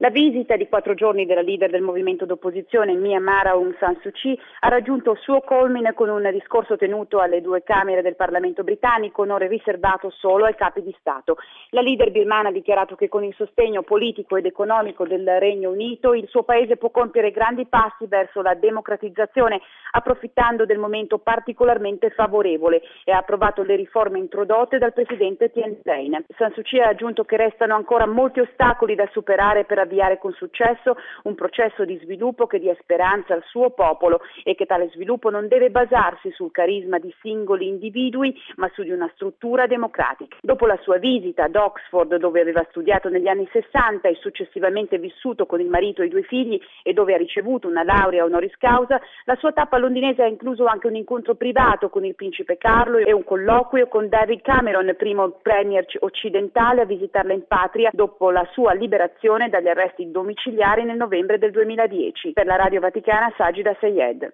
La visita di 4 giorni della leader del movimento d'opposizione Myanmar Aung San Suu Kyi ha raggiunto il suo culmine con un discorso tenuto alle 2 Camere del Parlamento britannico, onore riservato solo ai capi di Stato. La leader birmana ha dichiarato che con il sostegno politico ed economico del Regno Unito il suo paese può compiere grandi passi verso la democratizzazione, approfittando del momento particolarmente favorevole, e ha approvato le riforme introdotte dal presidente Thein Sein. San Suu Kyi ha aggiunto che restano ancora molti ostacoli da superare per avviare con successo un processo di sviluppo che dia speranza al suo popolo, e che tale sviluppo non deve basarsi sul carisma di singoli individui, ma su di una struttura democratica. Dopo la sua visita ad Oxford, dove aveva studiato negli anni 60 e successivamente vissuto con il marito e i 2 figli, e dove ha ricevuto una laurea honoris causa, la sua tappa londinese ha incluso anche un incontro privato con il principe Carlo e un colloquio con David Cameron, primo premier occidentale a visitarla in patria dopo la sua liberazione dagli arresti domiciliari nel novembre del 2010. Per la Radio Vaticana, Sajida Sayed.